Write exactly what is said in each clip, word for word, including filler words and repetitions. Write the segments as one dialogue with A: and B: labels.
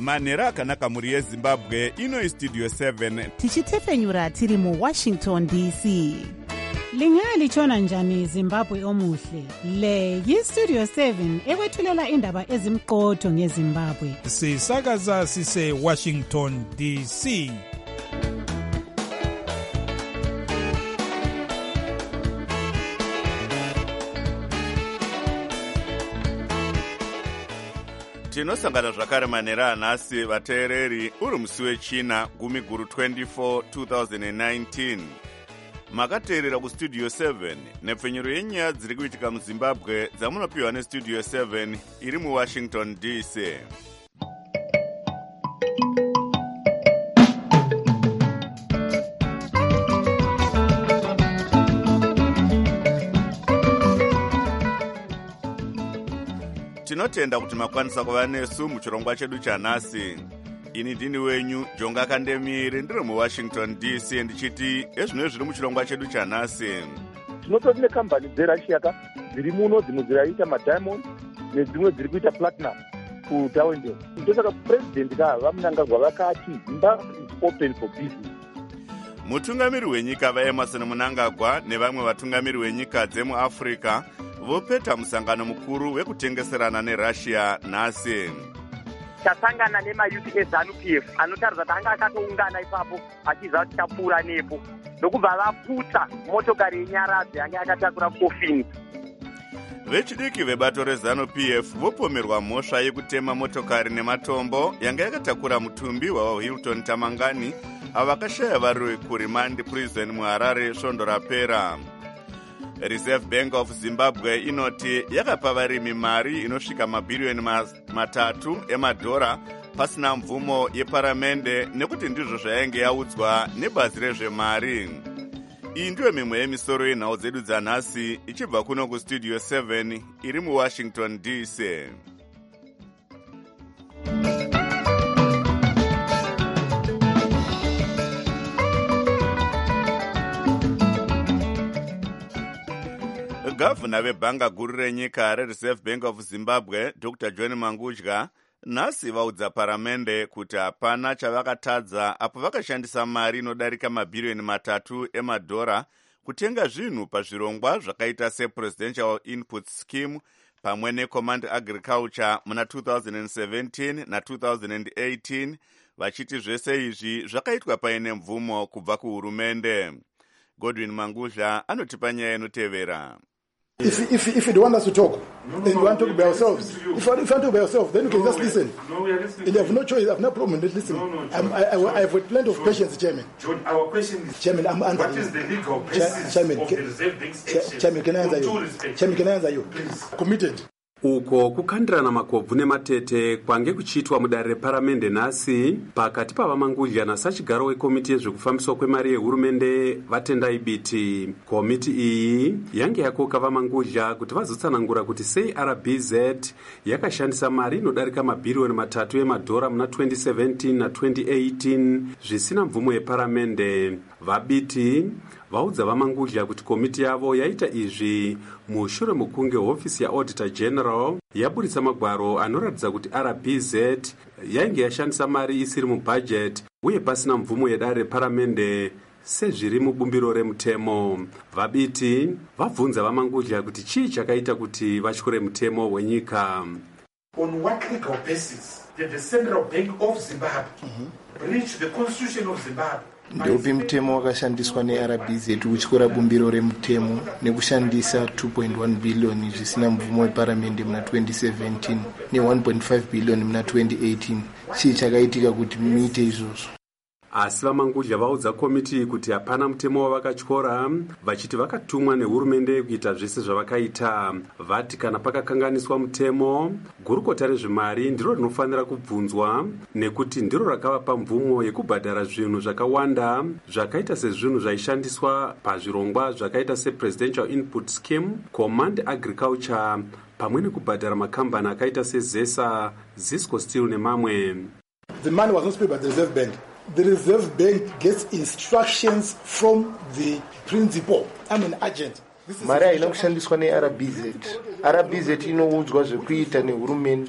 A: manhero akanaka mhuri yezimbabwe. Ino istudio seven
B: tichitefenyura tiri muwashington D C. Lingalitshona njani Zimbabwe omuhle? Le yistudio seven ekwethulela indaba ezimqotho ngeZimbabwe.
C: Sisakaza sise Washington D C.
A: tinosangana zvakare manhero anhasi vateereri uri musi wechina gumi guru twenty-four twenty nineteen. Makateerera kustudio seven nepfenyuro yenyaya dziri kuitika muzimbabwe dzamunopiwa nestudio seven iri muwashington D C. Tinotenda kuti makwanisa kuva nesu muchirongwa chedu chanhasi. Ini ndini wenyu Jonga Kandemire ndiri muwashington D C ndichiti ezvino zviri muchirongwa chedu chanhasi.
D: Tinotori nekambani dzerashiaka dziri muno, dzimwe dziraita madiamond nedzimwe dziri kuita platinum kutawende. Ndosaka president kava Mnangagwa vakati Zimbabwe is open for business.
A: Mutungamiri wenyika vaEmmerson Mnangagwa nevamwe vatungamiri wenyika dzemuAfrica vopeta musangano mukuru wekutengeserana neRussia nhasi.
E: Tasangana nema-U P S ZANU P F anotaridza kuti anga akatoungana ipapo achiziva kuti tapfuura nepo ndokubva vaputsa motokari yenyaradzo yange akatakura kofini.
A: Vechidiki vebato reZANU P F vopomerwa mhosva yekutema motokari nematombo yange yakatakura mutumbi waHilton Tamangani avo vakashaya vari kuRimandi prison muHarare svondo rapera. Reserve Bank of Zimbabwe inoti yakapa varimi mari inosvika mabhiriyoni matatu emadhora pasina mvumo yeparamende nekuti ndizvo zvayange yaudzwa nebazi rezvemari. Iyi ndiyo mimwe yemisoro yenhau dzedu dzanhasi ichibva kuno kustudio seven iri muwashington D C. Gavana vebhanga guru renyika reReserve Bank of Zimbabwe Doctor John Mangudya nhasi vaudza paramende kuti hapana chavakatadza apo vakashandisa mari inodarika mabhiriyoni matatu emadhora kutenga zvinhu pazvirongwa zvakaita sePresidential Input Scheme pamwe neCommand Agriculture muna two thousand seventeen na two thousand eighteen, vachiti zvese izvi zvakaitwa paine mvumo kubva kuhurumende. Godwin Mangudya anotipa nyaya inotevera.
F: If, if, if you don't want us to talk, no, then no, you want to talk by yourselves. If you, if you want to talk by yourself, then you can no, just listen.
G: No, we are listening.
F: And you have no choice, I have no problem with listening. No, no, John, I, I, John, I have plenty of John, questions, Chairman.
G: John, our question is,
F: Chairman, I'm
G: what is the legal basis
F: Chairman,
G: of
F: can,
G: the Reserve Bank's action?
F: Chairman, can I answer you? Chairman, can I answer you?
G: Please.
F: Committed.
H: Uko kukandirana makobvu nematete kwange kuchiitwa mudare reparamende nhasi pakati pavaMangudya nasachigaro wekomiti yezvekufambiswa kwemari yehurumende vatendai biti. Komiti iyi yange yakoka vaMangudya kuti vazotsanangura kuti sei R B Z yakashandisa mari inodarika mabhiriyoni matatu emadhora muna twenty seventeen na twenty eighteen zvisina mvumo yeparamende. Vabiti vaudza vaMangudya kuti komiti yavo yaita izvi mushure mokunge hofisi yaAuditor General yaburitsa magwaro anoratidza kuti R B Z yainge yashandisa mari isiri mubudget uye pasina mvumo yedare reparamende sezviri mubumbiro remutemo. Vabiti vabvunza vaMangudya kuti chii chakaita kuti vatyure mutemo wenyika.
G: On what legal basis did the Central Bank of Zimbabwe mm-hmm. breach the Constitution of Zimbabwe?
I: Ndopi mutemo wakashandiswa neR B Z kutyura bumbiro remutemo nekushandisa two point one billion zvisina mvumo weparamende muna twenty seventeen ne one point five billion muna twenty eighteen. Chii chakaitika kuti muite izvozvo?
H: Asi vaMangudya vaudza komiti kuti hapana mutemo wavakatyora, vachiti vakatumwa nehurumende kuita zvese zvavakaita. Vati kana pakakanganiswa mutemo, gurukota rezvemari ndiro rinofanira kubvunzwa nekuti ndiro rakavapa mvumo yekubhadhara zvinhu zvakawanda zvakaita sezvinhu zvaishandiswa pazvirongwa zvakaita sePresidential Input Scheme, Command Agriculture pamwe nekubhadhara makambani akaita seZesa, Zisco Steel nemamwe.
F: The money was not spent by the Reserve Bank. The Reserve Bank gets instructions from the principal. I'm an agent.
I: Mari haina kushandiswa neR B Z. R B Z inoudzwa zvekuita nehurumende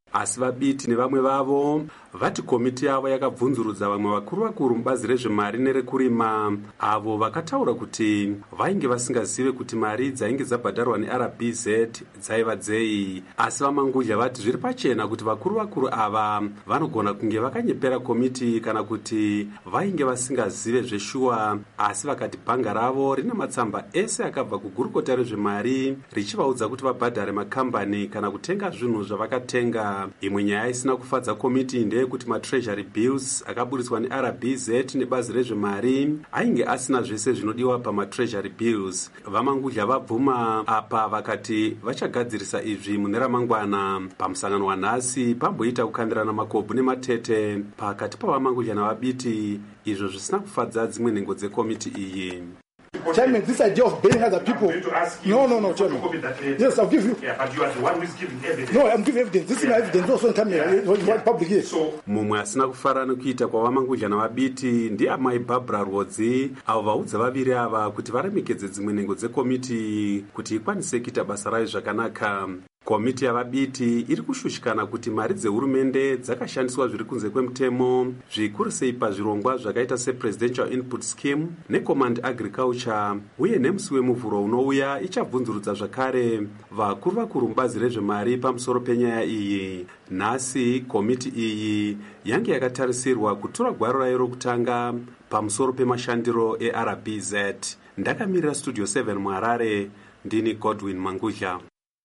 H: asi vabiti nevamwe vavo vati komiti yavo yakabvunzurudza vamwe vakuru vakuru mubazi rezvemari nerekurima avo vakataura kuti vainge vasingazive kuti mari dzainge dzabhadharwa neR B Z dzaiva dzei. Asi vamangudya vati zviri pachena kuti vakuru vakuru ava vanogona kunge vakanyepera komiti kana kuti vainge vasingazive zveshuwa, asi vakati bhanga ravo rine matsamba ese akabva kugurukota rezvemari richivaudza kuti vabhadhare makambani kana kutenga zvinhu zvavakatenga. Imwe nyaya isina kufadza komiti ndeyekuti matreasury bills akaburiswa neR B Z nebazi rezvemari ainge asina zvese zvinodiwa pamatreasury bills. Vamangudya vabvuma apa vakati vachagadzirisa izvi mune ramangwana. Pamusangano wanhasi pamboita kukandirana makobvu nematete pakati pavamangudya navabiti, izvo zvisina kufadza dzimwe nhengo dzekomiti iyi.
F: Chairman, this idea of bailing other people. No, no, no, Chairman. Yes, I'll give you.
G: Yeah, but you are the one who is giving evidence.
F: No, I'm giving evidence. This is my evidence. Also, come here. You want public here.
G: So,
H: mumwe asina kufara nekuita kwavamangudya navabiti ndiamai Barbara Rwodzi, avo vaudza vaviri ava kuti varemekedze dzimwe nhengo dzekomiti kuti ikwanise kuita basa rayo zvakanaka. Komiti yavabiti iri kushushikana kuti mari dzehurumende dzakashandiswa zviri kunze kwemutemo, zvikuru sei pazvirongwa zvakaita sePresidential Input Scheme neCommand Agriculture, uye nemusi wemuvhuro unouya ichabvunzurudza zvakare vakuru vakuru mubazi rezvemari pamusoro penyaya iyi. Nhasi komiti iyi yange yakatarisirwa kutora gwaro rayo rokutanga pamusoro pemashandiro eR B Z. Ndakamirira Studio seven muHarare, ndini Godwin Mangudya.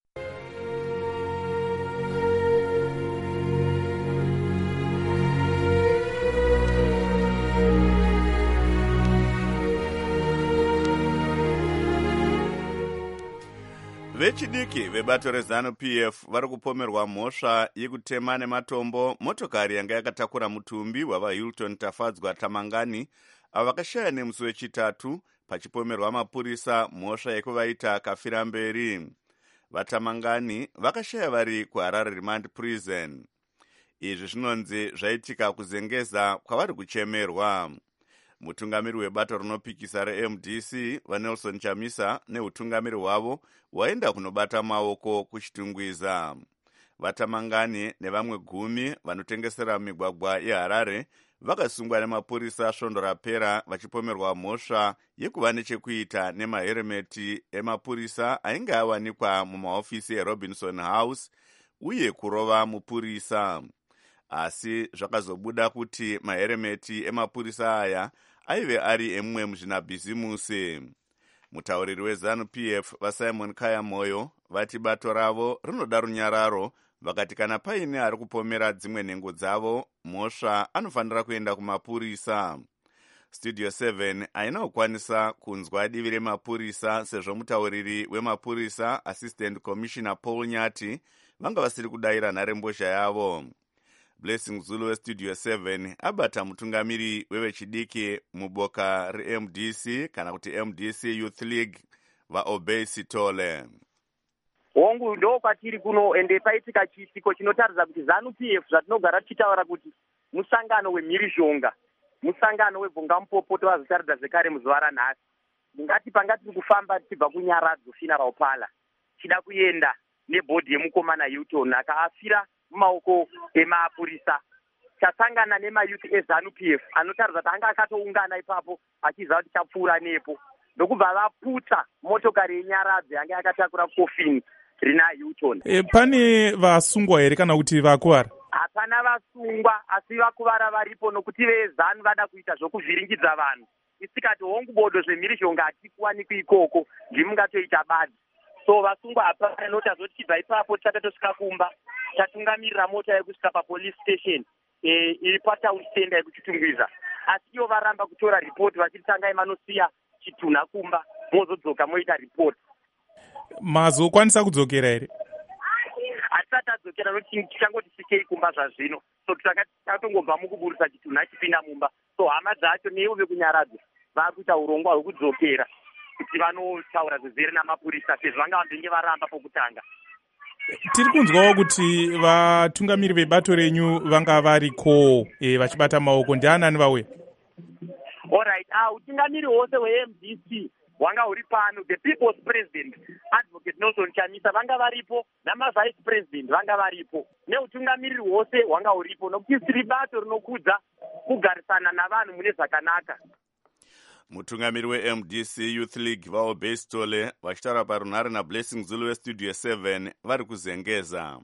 A: Vechidiki vebato reZanu P F vari kupomerwa mhosva yekutema nematombo motokari yanga yakatakura mutumbi wavaHilton Tafadzwa Tamangani avo vakashaya nemusi wechitatu pachipomerwa mapurisa mhosva yekuvaita kafira mberi. VaTamangani vakashaya vari kuHarare Remand Prison. Izvi zvinonzi zvaitika kuzengeza kwavari kuchemerwa. Mutungamiri webato rinopikisa reM D C vaNelson Chamisa neutungamiri hwavo waenda kunobata maoko kuchitungwiza. VaTamangani nevamwe gumi vanotengesera migwagwa yeHarare vakasungwa nemapurisa svondo rapera vachipomerwa mhosva yekuva nechekuita nemaheremeti emapurisa ainge awanikwa mumahofisi eRobinson House uye kurova mupurisa. Asi zvakazobuda kuti maheremeti emapurisa aya aive ari emumwe muzvinabhizimusi. Mutauriri weZanu P F vaSimon Kaya Moyo vati bato ravo rinoda runyararo, vakati kana paine ari kupomera dzimwe nhengo dzavo mhosva anofanira kuenda kumapurisa. Studio seven haina kukwanisa kunzwa divi remapurisa sezvo mutauriri wemapurisa Assistant Commissioner Paul Nyati vanga vasiri kudayira nharembozha yavo. Blessing Zulu weStudio seven abata mutungamiri wevechidiki muboka reM D C kana kuti M D C Youth League vaObey Sitole.
E: Hongu ndo kwatiri kuno ende paitika chiitiko chinotaridza kuti ZANU P F zvatinogara tichitaura kuti musangano wemhirizhonga, musangano webvungamupopo towazvitaridza zvekare muzuva ranhasi. Ndingati panga tiri kufamba tichibva kuNyaradzo Funeral Parlour chida kuenda nebhodhi yemukomana Hilton akaafira mumaoko emapurisa. Chasangana nemayuthi eZANU P F anotaridza kuti anga akatoungana ipapo achiziva kuti chapfuura nepo ndokubva vaputa motokari yeNyaradzo yanga yakatakura kofini rina Hilton.
C: E, pane vasungwa here kana kuti vakuwara?
E: Hapana vasungwa, asi vakuvara varipo nokuti veZANU vada kuita zvokuvhiringidza vanhu. Isikati hongu bodo zvemhirizhonga hatikuwanikwi ikoko, ndimungatoita badi. So vasungwa hapana, notazoti chibva ipapo tichatatosvika kumba tatungamirira mota yekusvika papolice station e, iri patauni center yekuchitungwiza. Asi ivo varamba kutora ripoti vachiti tangai manosiya chitunha kumba mozodzoka moita ripoti.
C: Mazokwanisa kudzokera here?
E: Hatisati tadzokera nokuti tichangoti sikei kumba zvazvino. So takatongobva mukuburisa chitunha chipinda mumba. So hama dzacho neivo vekuNyaradzo vari kuita urongwa hwekudzokera kuti vanotaura zvezere namapurisa sezvo vanga vambenge varamba pokutanga.
C: Tiri kunzwawo kuti vatungamiri vebato renyu vanga variko e, vachibata maoko. Ndianani vauya?
E: Alright, ah utungamiri hwose hweM D C hwanga huri pano. The People's President advocate Nelson Chamisa vanga varipo, namavice president vanga varipo, neutungamiriri hwose hwanga huripo, nokuti tiri bato rinokudza kugarisana navanhu mune zvakanaka.
A: Mutungamiri we-M D C Youth League vao Bestole vachitaura parunhare naBlessing Zulu westudio seven vari kuzengeza.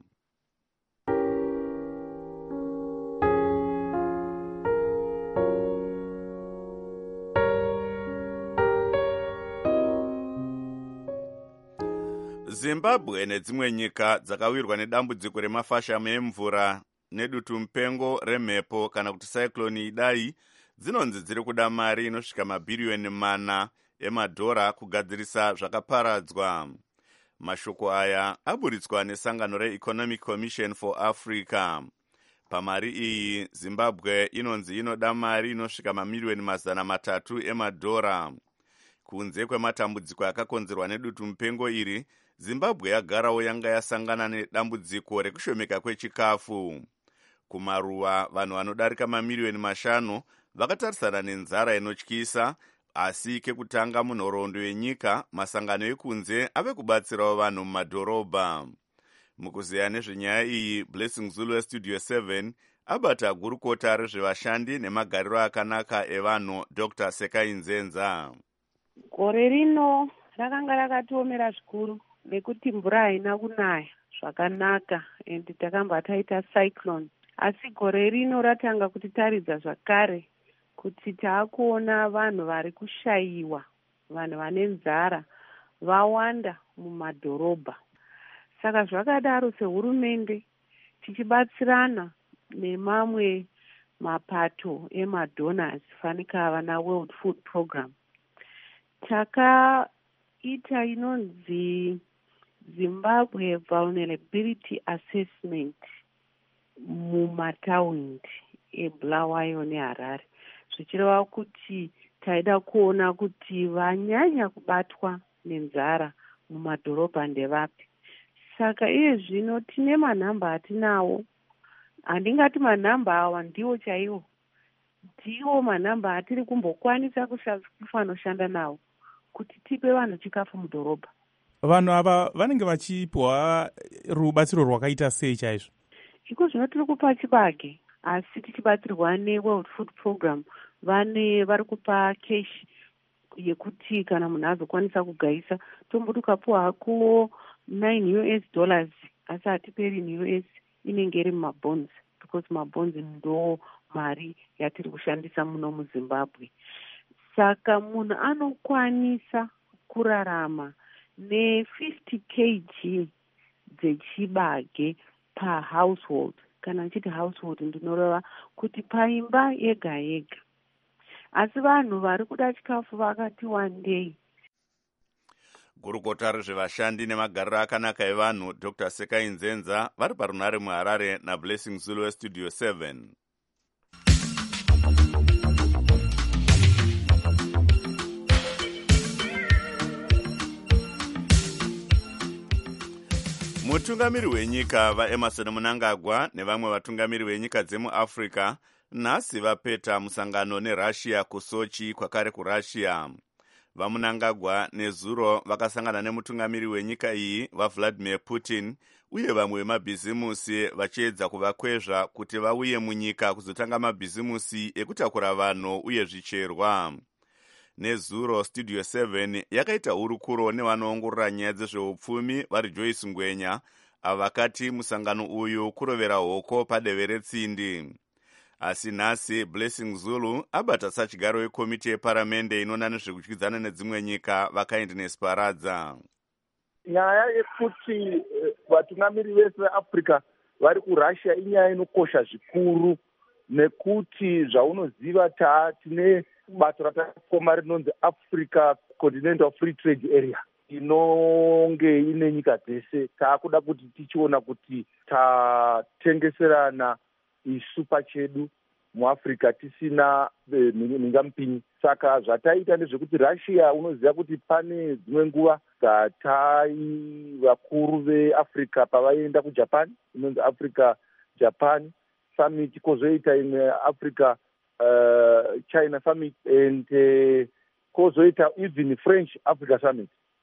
A: Zimbabwe nedzimwe nyika dzakawirwa nedambudziko remafashamu emvura nedutu mupengo remhepo kana kuti cyclone Idai dzinonzi dziri kuda mari inosvika mabhiriyoni mana emadhora kugadzirisa zvakaparadzwa. Mashoko aya aburitswa nesangano reEconomic Commission for Africa. Pamari iyi Zimbabwe inonzi inoda mari inosvika mamiriyoni mazana matatu emadhora. Kunze kwematambudziko akakonzerwa nedutu mupengo iri, Zimbabwe yagarawo yanga yasangana nedambudziko rekushomeka kwechikafu. Kumaruwa vanhu vanodarika mamiriyoni mashanu vakatarisana nenzara inotyisa, asi kekutanga munhoroondo yenyika masangano ekunze ave kubatsirawo vanhu mumadhorobha. Mukuziya nezvenyaya iyi, Blessing Zulu westudio seven abata gurukota rezvevashandi nemagariro akanaka evanhu Doctor Sekai Nzenza.
J: Gore rino rakanga rakatiomera zvikuru nekuti mvura haina kunaya zvakanaka endi takamba taita cyclone, asi gore rino ratanga kuti taridza zvakare kuti taakuona vanhu vari kushayiwa, vanhu vane nzara vawanda mumadhorobha. Saka zvakadaro sehurumende tichibatsirana nemamwe mapato emadonors fanikava naWorld Food Program, takaita inonzi Zimbabwe Vulnerability Assessment mumataundi eBulawayo neHarare, zvichireva kuti taida kuona kuti vanyanya kubatwa nenzara mumadhorobha ndevapi. Saka iye zvino tine manhamba atinawo, handingati manhamba awa ndiwo chaiwo, ndiwo manhamba atiri kumbokwanisa kufanoshanda nawo kuti tipe vanhu chikafu mudhorobha.
C: Vanhu ava vanenge vachipiwa rubatsiro rwakaita sei chaizvo?
J: Iko zvino tiri kupa chibage, asi tichibatsirwa neWorld Food Program vane vari kupa cash yekuti kana munhu azokwanisa kugaisa tomboti ukapiwa hako nine U S dollars asi hatiperi in U S, inenge iri mumabonds, because mabonds ndo mari yatiri kushandisa muno muZimbabwe. Saka munhu anokwanisa kurarama ne-fifty kilograms dzechibage per household. Kana nchiti household ndinoreva kuti paimba yega yega. Asi vanhu vari kuda chikafu vakati one day.
A: Gurukota rezvevashandi nemagariro akanaka evanhu Doctor Sekai Nzenza vari parunhare muHarare naBlessing Zulu westudio seven. Mutungamiri wenyika vaEmerson Mnangagwa nevamwe vatungamiri venyika dzemuAfrica nhasi vapeta musangano neRussia kuSochi kwakare kuRussia. VaMnangagwa nezuro vakasangana nemutungamiri wenyika iyi vaVladimir Putin uye vamwe vemabhizimusi vachiedza kuvakwezva kuti vauye munyika kuzotanga mabhizimusi ekutakura vanhu uye zvicherwa. Nezuro studio seven yakaita hurukuro nevanoongorora nyaya dzezveupfumi vari Joyce Ngwenya avakati musangano uyu kurovera hoko padeve retsindi. Asi nhasi Blessing Zulu abata sachigaro wekomiti yeparamende inoona nezvekudyidzana nedzimwe nyika vaKindness Paradza.
D: Nyaya yekuti vatungamiri vese veAfrica vari kuRussia inyaya inokosha zvikuru, nekuti zvaunoziva tine bato ratakoma rinonzi Africa Continental Free Trade Area inonge ine nyika dzese. Taakuda kuti tichiona kuti tatengeserana isu pachedu muAfrica tisina mingamupinyi. Saka zvataita ndezvekuti Russia unoziva kuti pane dzimwe nguva dzatai vakuru veAfrica pavaenda kuJapan inonzi Africa Japan Summit, kozoita imwe Africa Uh, China Summit and uh, kozoita even French Africa Summit.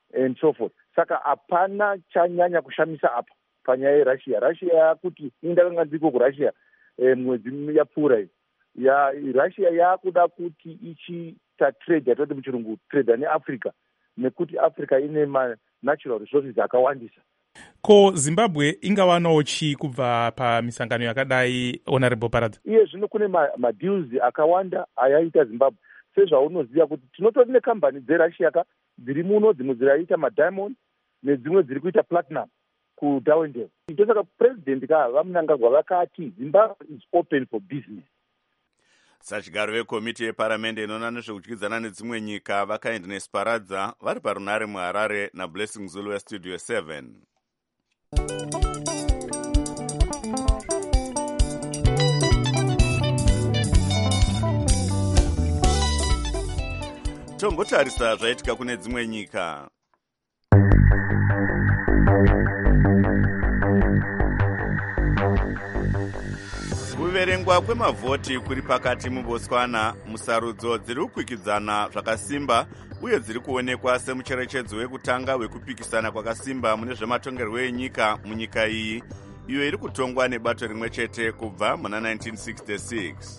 D: and so forth. Saka hapana chanyanya kushamisa apa panyaya yerussia. Russia yakuti indakanga ndiko kurussia eh, mwedzi yapfuura iyi ya Russia yakuda kuti ichiita trade yatoti muchirungu trade neAfrica nekuti Africa ine ma natural resources akawandisa.
C: Ko Zimbabwe ingawanawo chi kubva pamisangano yakadai, Honorable Paradza?
D: Iye zvino kune madeals ma akawanda ayaita Zimbabwe. Sezvaunoziva kuti tinotori nekambani dzeRussia ka dziri muno, dzimwe dziraita madiamond nedzimwe dziri kuita platinum kuDarwendale. Ndosaka president ka vamunangagwa vakati Zimbabwe is open for business.
A: Sachigaro vekomiti yeparamende inoona nezvekudyidzana nedzimwe nyika vakaenda neSparadza vari parunare muHarare naBlessing Zulu weStudio seven. Tombotarisa zvaitika kune dzimwe nyika. Kuverengwa kwemavhoti kuri pakati muBotswana, musarudzo dziri kukwikidzana zvakasimba uye dziri kuonekwa semucherechedzo wekutanga wekupikisana kwakasimba mune zvematongerwo enyika munyika iyi, iyo iri kutongwa nebato rimwe chete kubva muna nineteen sixty-six.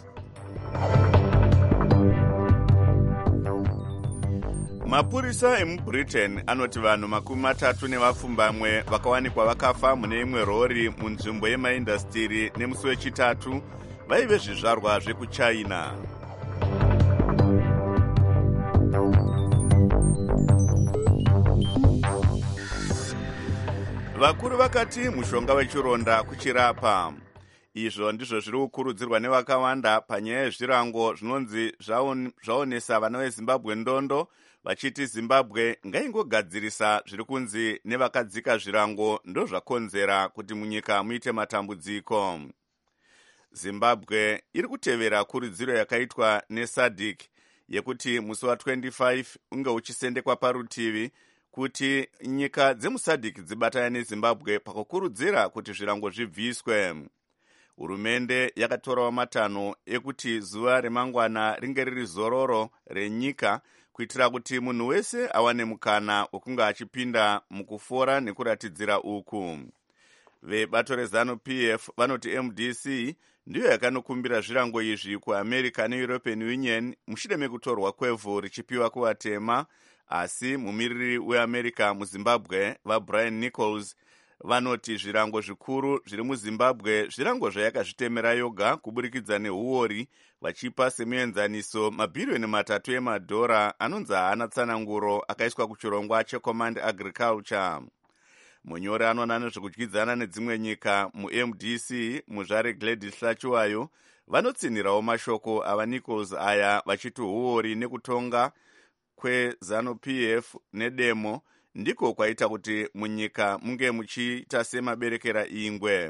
A: Mapurisa emuBritain anoti vanhu makumi matatu nevapfumbamwe vakawanikwa vakafa mune imwe rori munzvimbo yemaindastiri nemusi wechitatu vaive zvizvarwa zvekuchina. Vakuru vakati mushonga wechironda kuchirapa. Izvo ndizvo zviri kukurudzirwa nevakawanda panyaya yezvirango zvinonzi zvaonesa vana veZimbabwe ndondo, vachiti Zimbabwe ngaingogadzirisa zviri kunzi nevakadzika zvirango ndozvakonzera kuti munyika muite matambudziko. Zimbabwe iri kutevera kurudziro yakaitwa neSADC yekuti musi wa25 unge uchisendekwa parutivi kuti nyika dzemuSADC dzibatane neZimbabwe pakukurudzira kuti zvirango zvibviswe. Hurumende yakatorawo matanho ekuti zuva remangwana ringe riri zororo renyika kuitira kuti munhu wese awane mukana wekunge achipinda mukufora nekuratidzira uku. Vebato reZANU-P F vanoti M D C ndiyo yakanokumbira zvirango izvi kuAmerica neEuropean Union mushure mekutorwa kwevhu richipiwa kuvatema, asi mumiriri weAmerica muZimbabwe vaBrian Nichols vanoti zvirango zvikuru zviri muZimbabwe zvirango zvayakazvitemera yoga kuburikidza neuori, vachipa semuenzaniso mabhirioni matatu emadhora anonzi haana tsananguro akaiswa kuchirongwa cheCommand Agriculture. Munyori anoona nezvekudyidzana nedzimwe nyika muM D C muzvare Gladys Hlachiwayo vanotsinhirawo mashoko ava Nichols aya vachiti uori nekutonga kweZANU-P F nedemo ndiko kwaita kuti munyika munge muchiita semaberekera ingwe.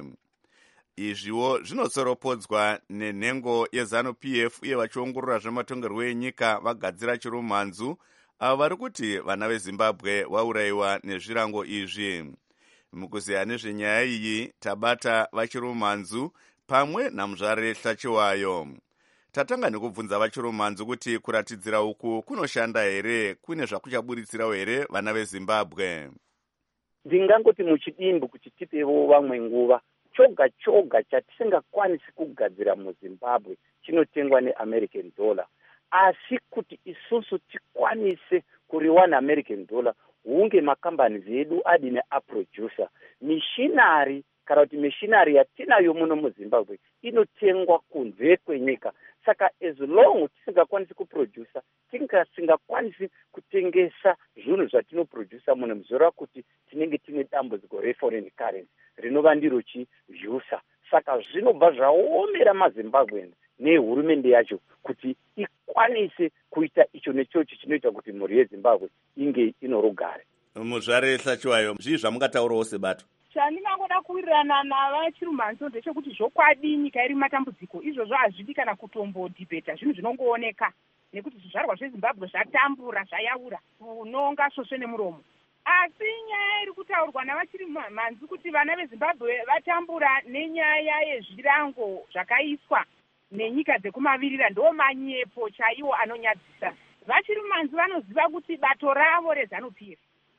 A: Izviwo zvinotsoropodzwa nenhengo yeZANU-P F uye vachiongorora zvematongerwo enyika vagadzira chirumhanzu avo vari kuti vana veZimbabwe vaurayiwa nezvirango izvi. Mukuziya nezvenyaya iyi tabata vachirumhanzu pamwe namuzvare Hlachiwayo. Tatanga nekubvunza vachirumhanzu kuti kuratidzira uku kunoshanda here, kune zvakuchaburitsirawo here vana veZimbabwe.
E: Ndingangoti muchidimbu kuti tipewo vamwe nguva. Choga choga chatisingakwanisi kugadzira muZimbabwe chinotengwa neAmerican dollar. Asi kuti isusu tikwanise kuriwa neAmerican dollar hunge makambani edu adi neaproducer. Mishinari kana kuti mishinari yatinayo muno muZimbabwe inotengwa kunze kwenyika. Saka as long tisingakwanisi kuproducer, tisingakwanisi kutengesa zvinhu zvatinoproducer muno muzora kuti tinenge tine dambudziko reforeign currency rinova ndiro chivhyusa. Saka zvinobva zvaomera maZimbabweans nehurumende yacho kuti ikwanise kuita icho nechocho chinoita kuti mhuri yeZimbabwe inge inorugare.
A: Muzvare Hlachiwayo, zvii zvamungataurawo sebato?
K: Chandingangoda kuwirirana navachirumhanzo ndechekuti zvokwadi nyika iri matambudziko izvozvo hazvidi kana kutombodhibheta zvinhu zvinongooneka nekuti zvizvarwa zveZimbabwe zvatambura zvayaura unonga svosve nemuromo. Asi nyaya iri kutaurwa navachirumhanzo kuti vana veZimbabwe vatambura nenyaya yezvirango zvakaiswa nenyika dzekumavirira ndo manyepo chaiwo anonyadzisa. Vachirumhanzo vanoziva kuti bato ravo reZANU-P F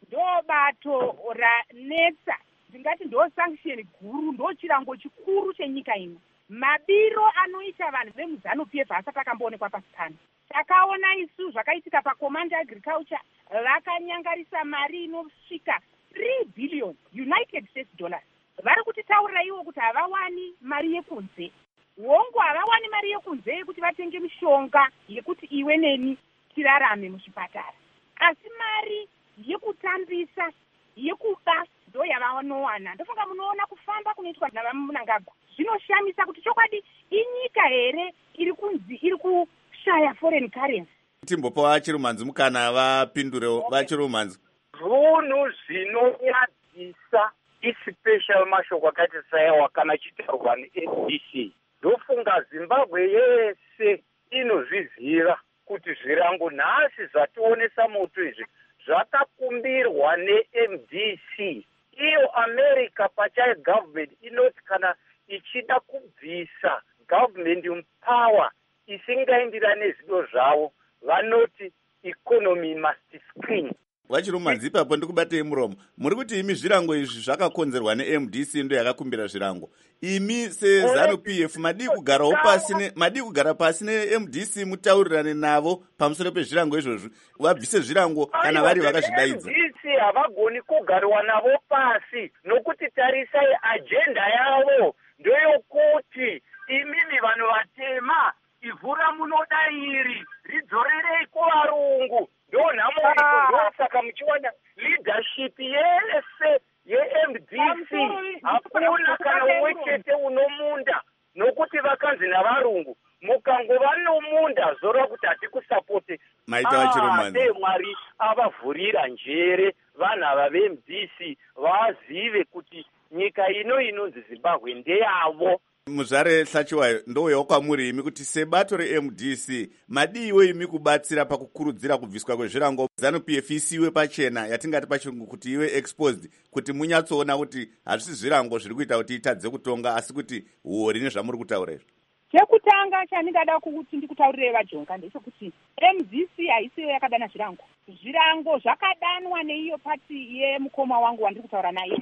K: ndobato ranetsa, ndingati ndo sanction guru, ndo chirango chikuru chenyika ino. Mabiro anoita vanhu vemuZANU-P F asati akamboonekwa pasi pano. Takaona isu zvakaitika paCommand Agriculture, vakanyangarisa mari inosvika three billion United States dollars. Vari kutitaurira ivo kuti havawani mari yekunze. Wongo havawani mari yekunze yekuti vatenge mishonga yekuti iwe neni tirarame muzvipatara. Asi mari yekutambisa, yekuba ndo yavanowana. Ndofunga munoona kufamba kunoitwa navaMnangagwa. Zvinoshamisa kuti chokwadi inyika here iri kunzi iri kushaya foreign currency.
A: Timbopa vachirumanzi mukana vapindure vachirumanzi.
L: Zvinhu zvinonyadzisa ispecial mashoko akati saiwa kana chitaurwa ne-M D C. Ndofunga Zimbabwe yese inozviziva kuti zvirango nhasi zvationesa moto izvi zvakakumbirwa ne-M D C. Iyo America pachayo government inoti kana ichida kubvisa government power isingaenderane nezido zvavo, vanoti economy must screen.
A: Vachirumanzi ipapo ndikubatei muromo. Muri kuti imi zvirango izvi zvakakonzerwa ne-M D C ndo yakakumbira zvirango. Imi seZANU-P F madi kugarawo pasi ne madi kugara pasi ne-M D C mutaurirane navo pamusoro pezvirango izvozvo. Vabvise zvirango kana vari vakazvidaidza.
L: M D C havagoni kugariwa navo pasi nokuti tarisai agenda yavo ndoyokuti imimi vanhu vatema ivhura munoda iri ridzorerei kuvarungu. Ndo nhamo ndo saka muchiwana leadership yese ye-M D C hakuna kana umwe chete unomunda nokuti vakanzi navarungu mukangova nomunda zorova kuti hatikusapote.
A: Maita vachirumanzi.
L: Dei Mwari avavhurira njere vanhu ava ve-M D C vazive kuti nyika ino inonzi Zimbabwe ndeyavo.
A: Muzvare Hlachiwayo, ndouyawo kwamuri imi kuti sebato re-M D C madiiwo imi kubatsira pakukurudzira kubviswa kwezvirango ZANU-P F isiwe pachena yatingati pachirungu kuti iwe exposed, kuti munyatsoona kuti hazvisi zvirango zviri kuita kuti itadze kutonga asi kuti huori nezvamuri kutaura izvo.
K: Chekutanga chandingada kuti ndikutaurire vaJonga ndechekuti M D C haisiyo yakadana zvirango. Zvirango zvakadanwa neiyo pati yemukoma wangu wandiri kutaura naye.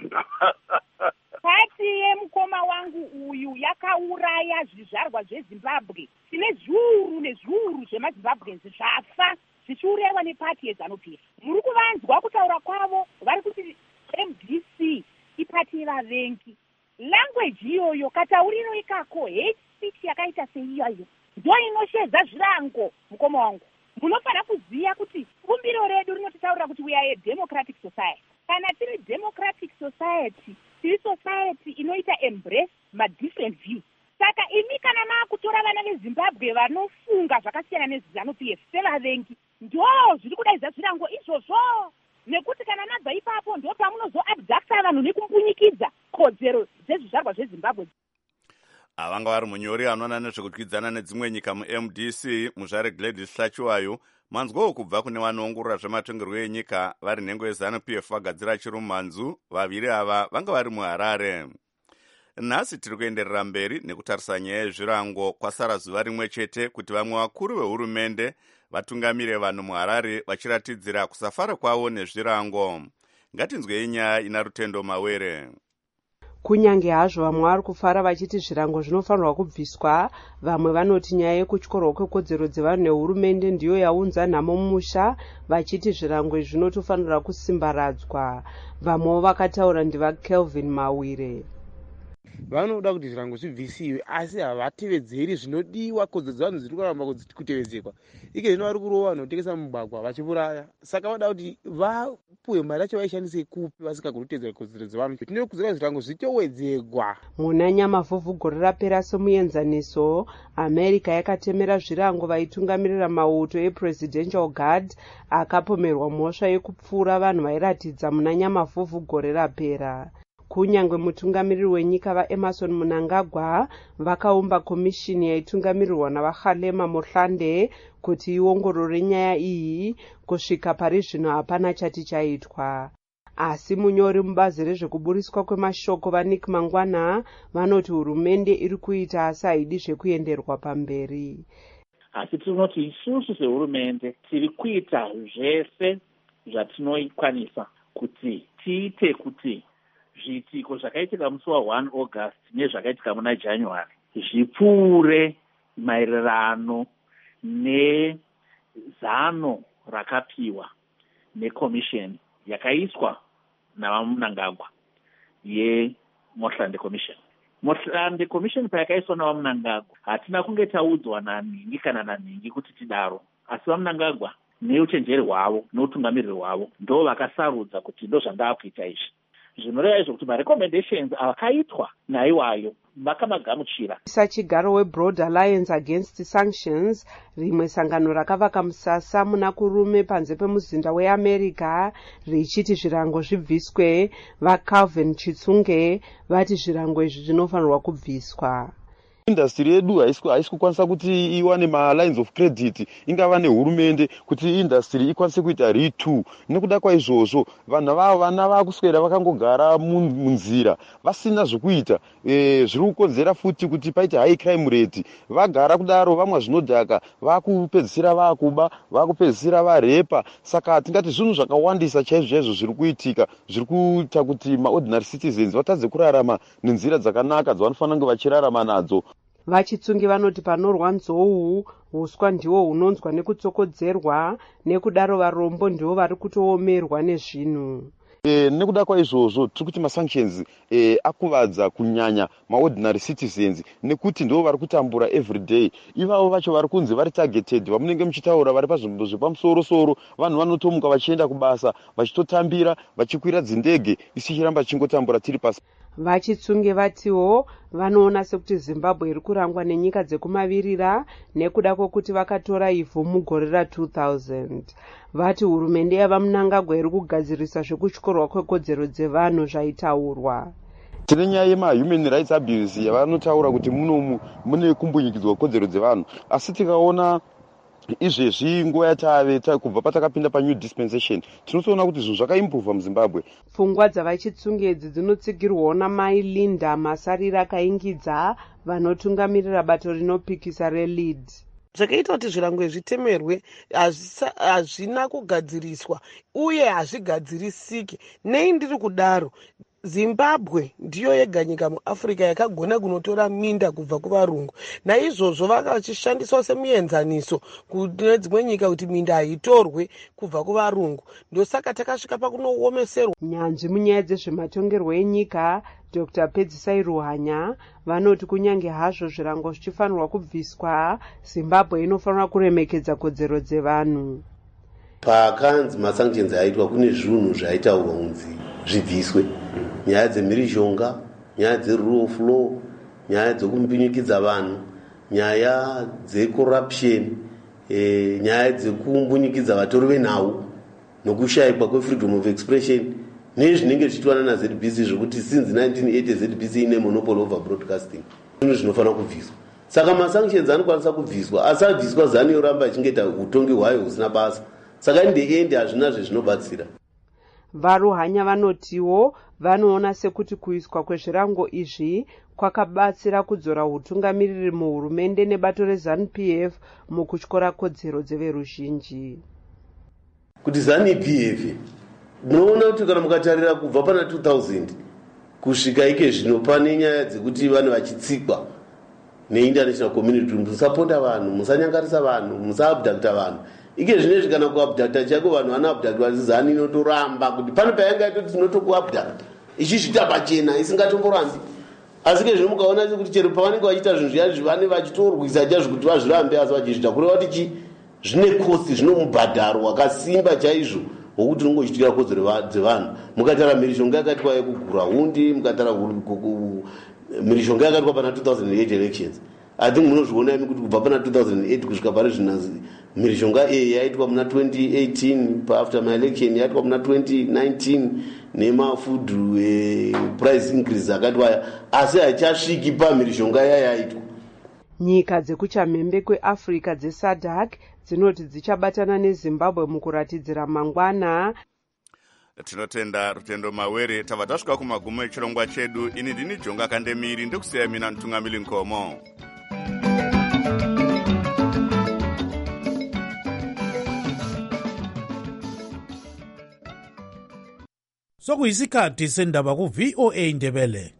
K: Pati yemukoma wangu uyu yakauraya zvizvarwa zveZimbabwe. Tine zviuru nezviuru zvemaZimbabweans zvafa zvichiuraiwa nepati yeZANU-P F. Muri kuvanzwa kutaura kwavo vari kuti M D C ipati yevavengi. Language iyoyo katauriro ikako hate speech yakaita seiyoyo ndo inoshedza zvirango. Mukoma wangu munofanira kuziva kuti kumbiro redu rinotitaurira kuti we are a democratic society. Kana tiri democratic society, tiri society inoita embrace ma different views. Saka imi kana maakutora vana veZimbabwe vanofunga zvakasiyana neZANU-P F sevavengi, ndo zviri kudaidza zvirango izvozvo. Nekuti kana nabva ipapo ndo pamunozo abducta vanhu nekumbunyikidza kodzero dzezvizvarwa zveZimbabwe.
A: Avanga vari munyori anoona nezvekutwidzana nedzimwe nyika mu-M D C muzvare Gladys Hlachiwayo. Manzwawo kubva kune vanoongorora zvematongerwo enyika vari nhengo yeZANU-P F vagadzira chirumanzu. Vaviri ava vanga vari muHarare. Nhasi tiri kuenderera mberi nekutarisa nyaya yezvirango. Kwasara zuva rimwe chete kuti vamwe vakuru vehurumende vatungamire vanhu muHarare vachiratidzira kusafara kwavo nezvirango. Ngatinzwei nyaya ina Rutendo Mawere.
M: Kunyange hazvo vamwe vari kufara vachiti zvirango zvinofanirwa kubviswa, vamwe vanoti nyaya yekutyorwa kwekodzero dzevanhu nehurumende ndiyo yaunza nhamo mumusha, vachiti zvirango izvi zvinotofanirwa kusimbaradzwa. Vamwewo vakataura ndiva Kelvin Mawire.
N: Vanoda kuti zvirango zvibvisiwe asi havatevedzeri zvinodiwa kodzero dzevanhu dziri kuramba kutevedzerwa. Ike zvino vari kurova vanhu vanotengesa mugwagwa vachiuraya. Saka vada kuti vapuwe mari yacho vaishandise kupi vasingagoni kutevedzera kodzero dzevanhu. Tinoda kuziva zvirango zvitowedzerwa.
M: Muna Nyamavhuvhu gore rapera semuenzaniso, America yakatemera zvirango vaitungamirira mauto ePresidential Guard akapomerwa mhosva yekupfura vanhu vairatidza muna Nyamavhuvhu gore rapera. Kunyange mutungamiriri wenyika vaEmerson Mnangagwa vakaumba komishini yaitungamirirwa navaKgalema Mohlande kuti iongorore nyaya iyi, kusvika pari zvino hapana chati chaitwa. Asi munyori mubazi rezvekuburiswa kwemashoko vaNick Mangwana vanoti hurumende iri kuita asi haidi zvekuenderwa pamberi.
O: Asi tinoti isusu sehurumende tiri kuita zvese zvatinokwanisa kuti tiite kuti zviitiko zvakaitika musi wa1 August nezvakaitika muna January zvipfuure maererano nezano rakapiwa nekomisheni yakaiswa navamunangagwa yeMotlande Commission. Motlande Commission payakaiswa navamunangagwa hatina kunge taudzwa naningi kana naningi kuti tidaro, asi vamunangagwa neuchenjeri hwavo neutungamiriri hwavo ndo vakasarudza kuti ndo zvanga kuita izvi. Zvinoreva izvo kuti marecommendations avakaitwa naiwayo vakamagamuchira.
M: Sachigaro weBroad Alliance Against Sanctions, rimwe sangano rakavaka musasa muna kurume panze pemuzinda weAmerica richiti zvirango zvibviswe, vaCalvin Chitsunge vati zvirango izvi zvinofanirwa kubviswa.
P: Industry yedu haisi kukwanisa kuti iwane ma-lines of credit ingava nehurumende kuti industry ikwanise kuita ritu. Nekuda kwaizvozvo vanhu vavo vana vakuswera vakangogara munzira vasina zvokuita, e, zviri kukonzera futi kuti paite high crime rate. Vagara kudaro vamwe zvinodhaka vakupedzisira vakuba, vakupedzisira varepa. Saka tingati zvinhu zvakawandisa chaizvo chaizvo zviri kuitika, zviri kuita kuti ma-ordinary citizens vatadze kurarama nenzira dzakanaka dzavanofanira kunge vachirarama nadzo.
M: Vachitsungi vanoti panorwa nzou, huswa ndiwo hunonzwa nekutsokodzerwa, nekudaro varombo ndiwo vari kutoomerwa nezvinhu.
P: E, nekuda kwaizvozvo tiri kuti masanctions e, akuvadza kunyanya maordinary citizens nekuti ndivo vari kutambura everyday. Ivavo vacho vari kunzi vari targeted, vamunenge muchitaura vari pazvinhu zvepamusoro-soro, vanhu vanotomuka vachienda kubasa vachitotambira vachikwira dzindege isi chiramba chingotambura tiri pasi.
M: Vachitsunge vatiwo vanoona sekuti Zimbabwe iri kurangwa nenyika dzekumavirira nekuda kwokuti vakatora ivhu mugore ra two thousand. Vati hurumende yavamunangagwa iri kugadzirisa zvekutyorwa kwekodzero dzevanhu zvaitaurwa.
P: Tine nyaya yema-human rights abuse yavanotaura kuti munomu mune kumbunyikidzwa kodzero dzevanhu, asi tikaona izvezvi nguva yatave kubva patakapinda panew dispensation tinotoona kuti zvinhu zvakaimbuvha muZimbabwe.
M: Pfungwa dzavachitsunge idzi dzinotsigirwawo namai Linda Masarira akaingidza vanotungamirira bato rinopikisa reLead.
Q: Zvakaita kuti zvirango zvitemerwe hazvina kugadziriswa uye hazvigadzirisiki. Nei ndiri kudaro, Zimbabwe ndiyo yega nyika muAfrica yakagona kunotora minda kubva kuvarungu. Naizvozvo vakachishandiswa semuenzaniso kune dzimwe nyika kuti minda haitorwe kubva kuvarungu. Ndosaka takasvika pakunoomeserwa.
M: Nyanzvi munyaya dzezvematongerwo enyika Doctor Pedzisai Ruhanya vanoti kunyange hazvo zvirango zvichifanirwa kubviswa, Zimbabwe inofanira kuremekedza kodzero dzevanhu.
R: Pakanzi masanctions aitwa kune zvinhu zvaitaurwa kunzi zvibviswe. Nyaya dzemhirizhonga, nyaya dzerule of law, nyaya dzekumbinyikidza vanhu, nyaya dzecorruption, e, nyaya dzekumbunyikidzwa vatori venhau nokushayikwa kwefreedom of expression nezvinenge zvichiitwana naZ B C zvokuti since nineteen eighty Z B C ine monopoly over broadcasting. Zvinhu zvinofanira kubviswa. Saka masanctions anokwanisa kubviswa, asi abviswa zani yoramba ichingeta utongi hwayo husina basa. Saka in the end hazvina zvezvinobatsira.
M: Varuhanya vanotiwo vanoona sekuti kuiswa kwezvirango izvi kwakabatsira kudzora utungamiriri muhurumende nebato reZANU P F mukutyora kodzero dzeveruzhinji.
R: Kuti ZANU P F munoona kuti kana mukatarira kubva pana two thousand kusvika ike zvino pane nyaya dzekuti vanhu vachitsikwa neinternational community, musaponda vanhu, musanyangarisa vanhu, musaabducta vanhu. Ike zvinezvi kana kuabducta chako vanhu vanoabducta ZANU inotoramba kuti pane payanga itoti tinotokuabducta ichizvita pachena isingatomborambi. Asi ke zvino mukaona kuti chero pavanenge vachiita zvinhu zviya zvivane vachitorwisa chazvo kuti vazvirambe, asi vachizvita kureva kuti chi zvine kosti, zvino mubhadharo wakasimba chaizvo wokuti unongochitika kodzero dzevanhu. Mukatara mhirizhonga yakaitwa yekugura hundi, mukatara mhirizhonga yakaitwa pana two thousand eight elections. I think munozviona imi kuti kubva pana two thousand eight kusvika pari zvinazi mhirizhonga A yaitwa muna twenty eighteen, after my election yaitwa muna twenty nineteen nemafood eh, price increase akaitwa, asi haichasviki pamhirizhonga yayaitwa.
M: Nyika dzekuchamhembe kweAfrica dzeSADC dzinoti dzichabatana neZimbabwe mukuratidzira mangwana.
A: Tinotenda Rutendo Mawere. Tava tasvika kumagumo echirongwa chedu. Ini ndini Jonga Kandemiri, ndikusiya mina Ntungamili Nkomo.
S: sokuyisikhathi sendaba ku-V O A Ndebele.